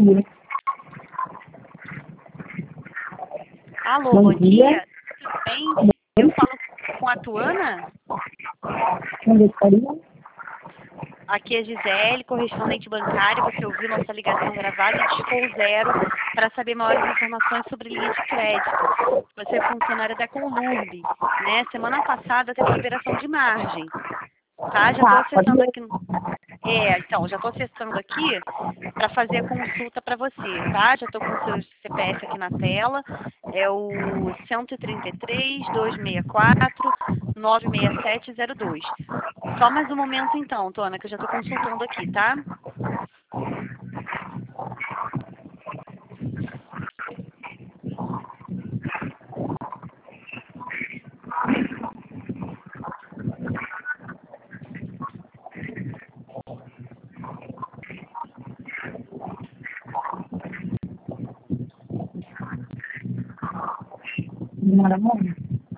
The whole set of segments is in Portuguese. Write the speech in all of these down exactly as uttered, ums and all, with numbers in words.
dia. Alô, Bom bom dia. dia. Tudo bem? Eu falo com a Tuana. Quem gostaria? Aqui é Gisele, correspondente bancária. Você ouviu nossa ligação gravada e discou o zero para saber maiores informações sobre linha de crédito. Você é funcionária da Conlurb, né? Semana passada teve liberação de margem, tá? Já estou Tá, pode acessando ir. aqui. É, então, já estou acessando aqui para fazer a consulta para você, tá? Já estou com o seu C P F aqui na tela. É o um três três, dois seis quatro, nove seis sete zero dois. Só mais um momento então, Tona, que eu já estou consultando aqui, tá? Demora muito?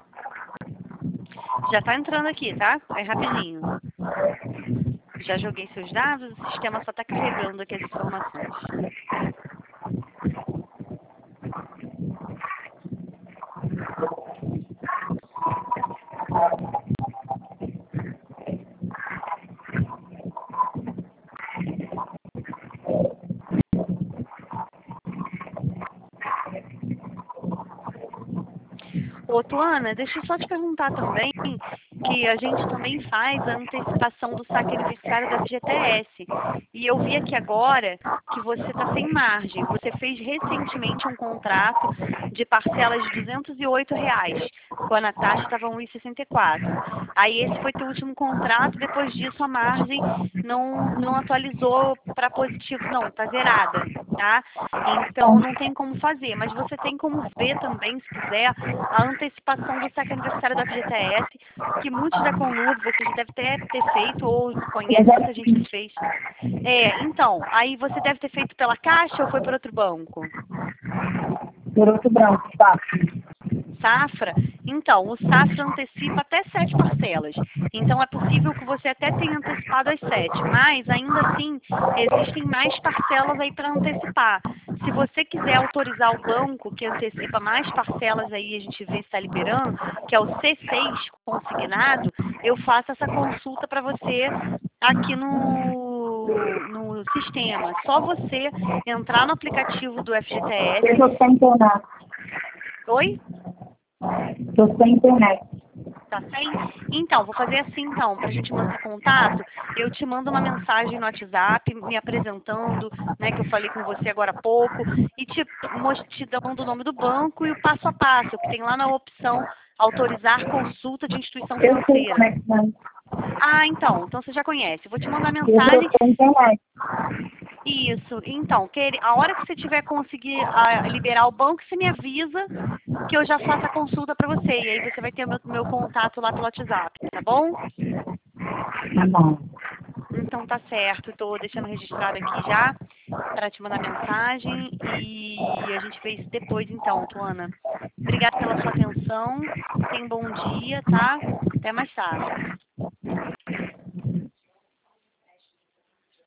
Já está entrando aqui, tá? É rapidinho. Já joguei seus dados, o sistema só está carregando aqui as informações. Ô, Tuana, deixa eu só te perguntar também que a gente também faz a antecipação do saque aniversário da F G T S. E eu vi aqui agora que você está sem margem. Você fez recentemente um contrato de parcelas de duzentos e oito reais, quando a taxa estava um e sessenta e quatro. Aí esse foi teu último contrato, depois disso a margem não, não atualizou para positivo, não, está zerada, tá? Então não tem como fazer, mas você tem como ver também, se quiser, a antecipação do saque aniversário da F G T S, que muitos da Conlurb você já deve ter, ter feito ou conhece muita gente que fez. É, então, aí você deve ter feito pela Caixa ou foi por outro banco? Por outro branco, tá? Safra? Então, o Safra antecipa até sete parcelas. Então, é possível que você até tenha antecipado as sete, mas ainda assim, existem mais parcelas aí para antecipar. Se você quiser autorizar o banco que antecipa mais parcelas aí, a gente vê se está liberando, que é o C seis consignado, eu faço essa consulta para você aqui no, no sistema. Só você entrar no aplicativo do F G T S. Eu tô sem internet. Oi? Tô sem internet. Tá sem? Então, vou fazer assim então, pra gente manter contato, eu te mando uma mensagem no WhatsApp, me apresentando, né, que eu falei com você agora há pouco, e te, mos- te dando o nome do banco e o passo a passo, que tem lá na opção autorizar consulta de instituição Eu sei como financeira. é que vai. Ah, então, então você já conhece. Eu vou te mandar Eu mensagem. tô sem internet. Isso, então, que ele- a hora que você tiver conseguir ah, liberar o banco, você me avisa que eu já faço a consulta para você. E aí você vai ter o meu, meu contato lá pelo WhatsApp, tá bom? Tá bom. Então tá certo, estou deixando registrado aqui já para te mandar mensagem e a gente vê isso depois então, Tuana. Obrigada pela sua atenção, tenha um bom dia, tá? Até mais tarde.